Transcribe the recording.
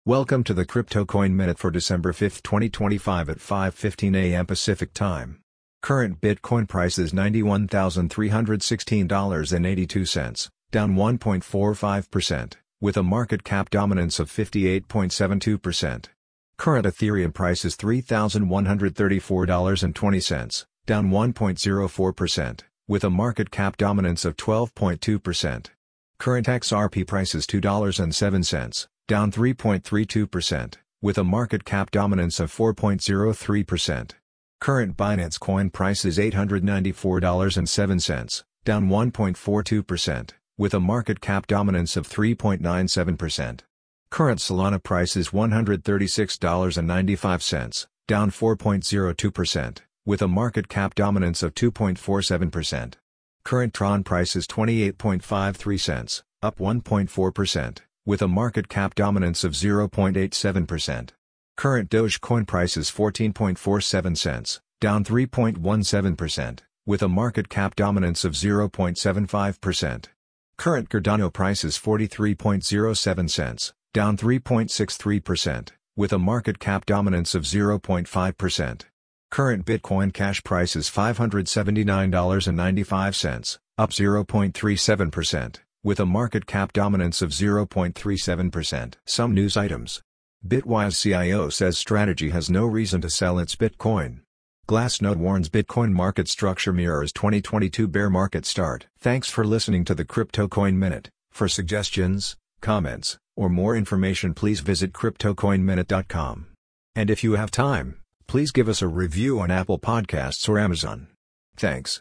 Welcome to the Crypto Coin Minute for December 5, 2025 at 5:15 a.m. Pacific Time. Current Bitcoin price is $91,316.82, down 1.45%, with a market cap dominance of 58.72%. Current Ethereum price is $3,134.20, down 1.04%, with a market cap dominance of 12.2%. Current XRP price is $2.07, down 3.32%, with a market cap dominance of 4.03%. Current Binance Coin price is $894.07, down 1.42%, with a market cap dominance of 3.97%. Current Solana price is $136.95, down 4.02%, with a market cap dominance of 2.47%. Current Tron price is 28.53 cents, up 1.4%, with a market cap dominance of 0.87%. Current Dogecoin price is 14.47 cents, down 3.17%, with a market cap dominance of 0.75%. Current Cardano price is 43.07 cents, down 3.63%, with a market cap dominance of 0.5%. Current Bitcoin Cash price is $579.95, up 0.37%, with a market cap dominance of 0.37%. Some news items. Bitwise CIO says Strategy has no reason to sell its Bitcoin. Glassnode warns Bitcoin market structure mirrors 2022 bear market start. Thanks for listening to the Crypto Coin Minute. For suggestions, comments, or more information, please visit CryptoCoinMinute.com. And if you have time, please give us a review on Apple Podcasts or Amazon. Thanks.